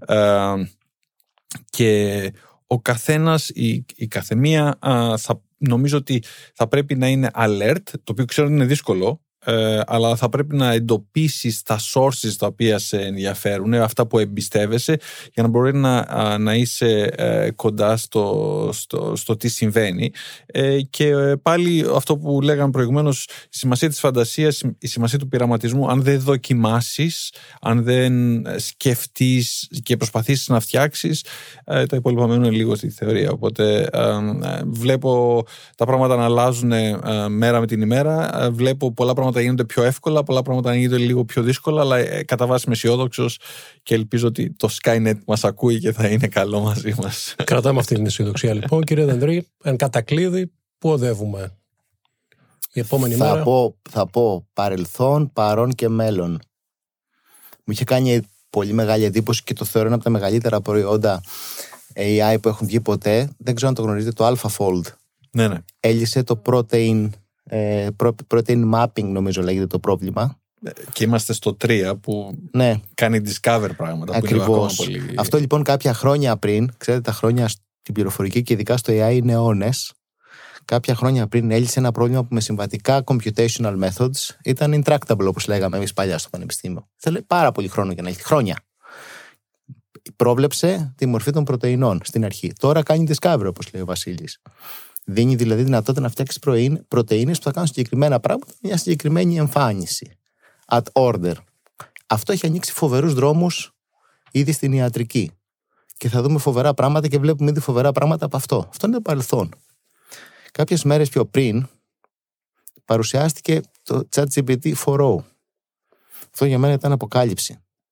Και ο καθένας, η καθεμία, νομίζω ότι θα πρέπει να είναι alert, το οποίο ξέρω ότι είναι δύσκολο, αλλά θα πρέπει να εντοπίσεις τα sources τα οποία σε ενδιαφέρουν, αυτά που εμπιστεύεσαι, για να μπορεί να είσαι κοντά στο τι συμβαίνει. Και πάλι αυτό που λέγαμε προηγουμένως, η σημασία της φαντασίας, η σημασία του πειραματισμού, αν δεν δοκιμάσεις, αν δεν σκεφτείς και προσπαθήσεις να φτιάξεις, τα υπόλοιπα μένουν λίγο στη θεωρία. Οπότε βλέπω τα πράγματα να αλλάζουν μέρα με την ημέρα, βλέπω πολλά πράγματα γίνονται πιο εύκολα, πολλά πράγματα γίνονται λίγο πιο δύσκολα, αλλά κατά βάση είμαι αισιόδοξος και ελπίζω ότι το Skynet μας ακούει και θα είναι καλό μαζί μας. Κρατάμε αυτή την αισιοδοξία λοιπόν. Κύριε Δενδρή, εν κατακλείδη, πού οδεύουμε η επόμενη μέρα? Θα πω παρελθόν, παρόν και μέλλον. Μου είχε κάνει πολύ μεγάλη εντύπωση και το θεωρώ ένα από τα μεγαλύτερα προϊόντα AI που έχουν βγει ποτέ. Δεν ξέρω αν το γνωρίζετε, το AlphaFold. Ναι. Έλυσε το protein mapping, νομίζω λέγεται το πρόβλημα. Και είμαστε στο 3 που κάνει discover πράγματα. Ακριβώς. Που είναι πολύ... Αυτό λοιπόν κάποια χρόνια πριν, ξέρετε τα χρόνια στην πληροφορική και ειδικά στο AI είναι αιώνες. Κάποια χρόνια πριν έλυσε ένα πρόβλημα που με συμβατικά computational methods ήταν intractable, όπως λέγαμε εμείς παλιά στο πανεπιστήμιο. Θέλει πάρα πολύ χρόνο για να έχει. Χρόνια. Πρόβλεψε τη μορφή των πρωτεϊνών στην αρχή. Τώρα κάνει discover, όπως λέει ο Βασίλης. Δίνει δηλαδή δυνατότητα να φτιάξει πρωτεΐνες που θα κάνουν συγκεκριμένα πράγματα, μια συγκεκριμένη εμφάνιση. At order. Αυτό έχει ανοίξει φοβερούς δρόμους ήδη στην ιατρική. Και θα δούμε φοβερά πράγματα και βλέπουμε ήδη φοβερά πράγματα από αυτό. Αυτό είναι το παρελθόν. Κάποιες μέρες πιο πριν παρουσιάστηκε το ChatGPT 4o. Αυτό για μένα ήταν αποκάλυψη.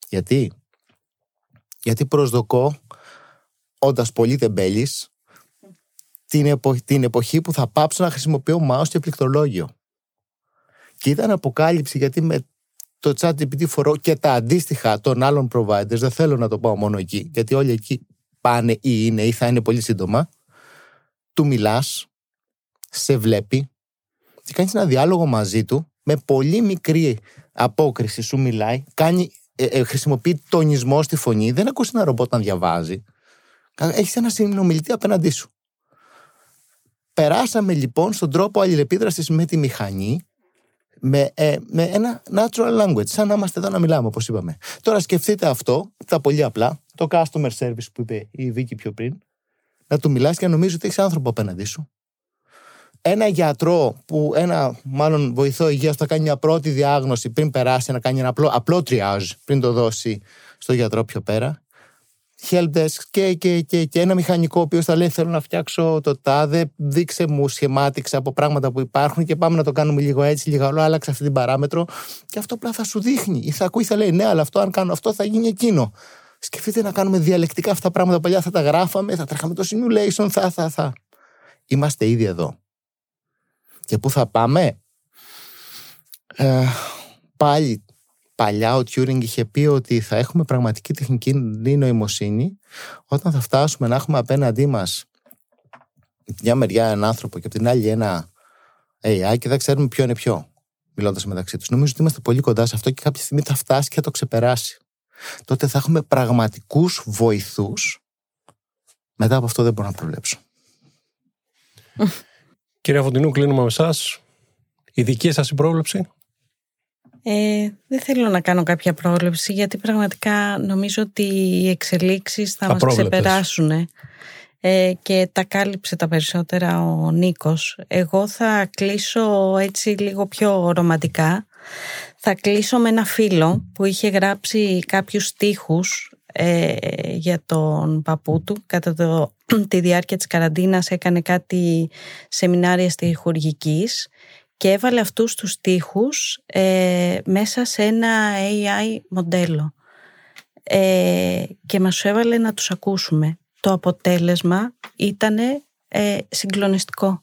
Γιατί προσδοκώ, όντας πολύ τεμπέλης, την εποχή που θα πάψω να χρησιμοποιώ mouse και πληκτρολόγιο. Και ήταν αποκάλυψη γιατί με το ChatGPT 4o και τα αντίστοιχα των άλλων providers, δεν θέλω να το πάω μόνο εκεί, γιατί όλοι εκεί πάνε ή είναι ή θα είναι πολύ σύντομα, του μιλάς, σε βλέπει και κάνεις ένα διάλογο μαζί του με πολύ μικρή απόκριση, σου μιλάει, χρησιμοποιεί τονισμό στη φωνή, δεν ακούς ένα ρομπότ να διαβάζει, έχεις ένα συνομιλητή απέναντί σου. Περάσαμε λοιπόν στον τρόπο αλληλεπίδρασης με τη μηχανή με ένα natural language, σαν να είμαστε εδώ να μιλάμε, όπως είπαμε. Τώρα σκεφτείτε αυτό, τα πολύ απλά, το customer service που είπε η Βίκη πιο πριν, να του μιλάς και να νομίζει ότι έχεις άνθρωπο απέναντί σου. Ένα γιατρό που μάλλον βοηθό υγείας θα κάνει μια πρώτη διάγνωση πριν περάσει να κάνει ένα απλό triage πριν το δώσει στο γιατρό πιο πέρα. Helpdesk και ένα μηχανικό ο οποίος θα λέει θέλω να φτιάξω το τάδε, δείξε μου σχεμάτιξε από πράγματα που υπάρχουν και πάμε να το κάνουμε λίγο έτσι, λίγο άλλο, άλλαξε αυτή την παράμετρο και αυτό απλά θα σου δείχνει ή θα ακούει, θα λέει ναι, αλλά αυτό αν κάνω αυτό θα γίνει εκείνο. Σκεφτείτε να κάνουμε διαλεκτικά αυτά τα πράγματα, παλιά θα τα γράφαμε, θα τρέχαμε το simulation, θα. Είμαστε ήδη εδώ. Και πού θα πάμε? Πάλι παλιά ο Turing είχε πει ότι θα έχουμε πραγματική τεχνική νοημοσύνη όταν θα φτάσουμε να έχουμε απέναντί μας μια μεριά έναν άνθρωπο και από την άλλη ένα AI και δεν ξέρουμε ποιο είναι ποιο, μιλώντας μεταξύ τους. Νομίζω ότι είμαστε πολύ κοντά σε αυτό και κάποια στιγμή θα φτάσει και θα το ξεπεράσει. Τότε θα έχουμε πραγματικούς βοηθούς. Μετά από αυτό δεν μπορώ να προβλέψω. Κύριε Φωτεινού, κλείνουμε με εσάς. Η δική σας η πρόβλεψη? Δεν θέλω να κάνω κάποια πρόβλεψη γιατί πραγματικά νομίζω ότι οι εξελίξεις θα μας ξεπεράσουν και τα κάλυψε τα περισσότερα ο Νίκος. Εγώ θα κλείσω έτσι λίγο πιο ρομαντικά. Θα κλείσω με ένα φίλο που είχε γράψει κάποιους στίχους για τον παππού του. Κατά τη διάρκεια της καραντίνας έκανε κάτι σεμινάρια στιχουργικής και έβαλε αυτούς τους στίχους μέσα σε ένα AI μοντέλο και μας έβαλε να τους ακούσουμε. Το αποτέλεσμα ήταν συγκλονιστικό.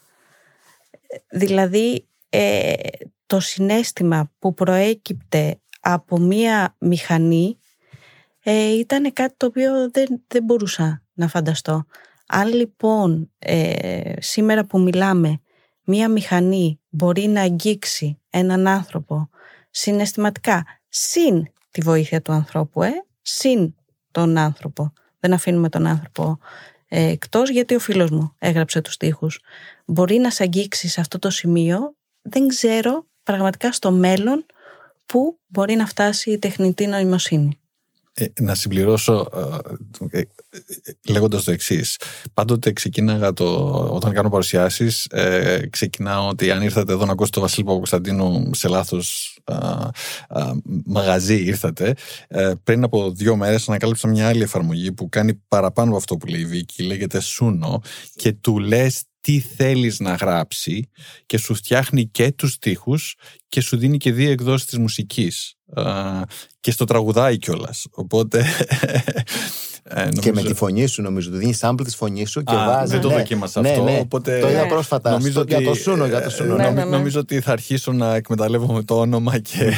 Δηλαδή το συναίσθημα που προέκυπτε από μία μηχανή ήταν κάτι το οποίο δεν μπορούσα να φανταστώ. Αν λοιπόν σήμερα που μιλάμε μία μηχανή μπορεί να αγγίξει έναν άνθρωπο συναισθηματικά συν τη βοήθεια του ανθρώπου, συν τον άνθρωπο, δεν αφήνουμε τον άνθρωπο εκτός, γιατί ο φίλος μου έγραψε τους στίχους, μπορεί να σε αγγίξει σε αυτό το σημείο, δεν ξέρω πραγματικά στο μέλλον πού μπορεί να φτάσει η τεχνητή νοημοσύνη. Να συμπληρώσω λέγοντας το εξής. Πάντοτε ξεκίναγα όταν κάνω παρουσιάσεις, ξεκινάω ότι αν ήρθατε εδώ να ακούσετε τον Βασίλη Παπακοσταντίνου σε λάθος μαγαζί ήρθατε. Πριν από 2 μέρες ανακάλυψα μια άλλη εφαρμογή που κάνει παραπάνω από αυτό που λέει η Βίκη, λέγεται Suno, και του λες τι θέλεις να γράψει και σου φτιάχνει και τους στίχους και σου δίνει και 2 εκδόσεις της μουσικής και στο τραγουδάει κιόλας. Οπότε και με τη φωνή σου, νομίζω. Του δίνει sample τη φωνή σου και βάζει. Δεν το δοκίμασα αυτό. Ναι. Οπότε το είδα πρόσφατα. Νομίζω για το Suno. Νομίζω ότι θα αρχίσω να εκμεταλλεύομαι το όνομα και.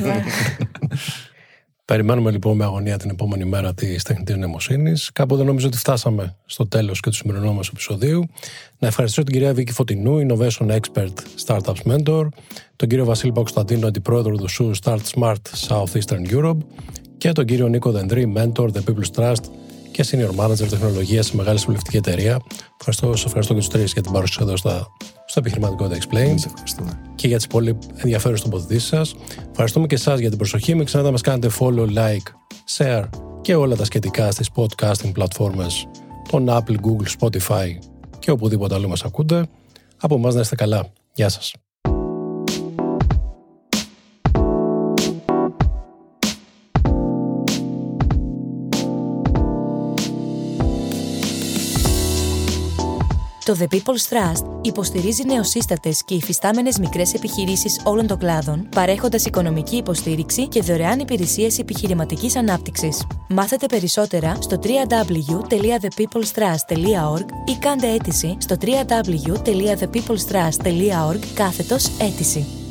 Περιμένουμε λοιπόν με αγωνία την επόμενη μέρα της τεχνητής νοημοσύνης. Κάποτε νομίζω ότι φτάσαμε στο τέλος και του σημερινού μας επεισοδίου. Να ευχαριστήσω την κυρία Βίκη Φωτεινού, Innovation Expert Startups Mentor, τον κύριο Βασίλη Παπακοσταντίνου, αντιπρόεδρο του SU Start Smart Southeastern Europe, και τον κύριο Νίκο Δεντρή, Mentor The People's Trust και Senior Manager Τεχνολογίας σε μεγάλη συμβουλευτική εταιρεία. Σας ευχαριστώ και τους 3 για την παρουσία εδώ στο επιχειρηματικότητα Explained και για τις πολύ ενδιαφέρουσες τοποθετήσεις σας. Ευχαριστούμε και εσάς για την προσοχή. Μην ξεχνάτε να μας κάνετε follow, like, share και όλα τα σχετικά στις podcasting πλατφόρμες των Apple, Google, Spotify και οπουδήποτε αλλού μας ακούτε. Από εμάς να είστε καλά. Γεια σας. Το The People's Trust υποστηρίζει νεοσύστατες και υφιστάμενες μικρές επιχειρήσεις όλων των κλάδων, παρέχοντας οικονομική υποστήριξη και δωρεάν υπηρεσίες επιχειρηματικής ανάπτυξης. Μάθετε περισσότερα στο www.thepeoplestrust.org ή κάντε αίτηση στο www.thepeoplestrust.org/αίτηση.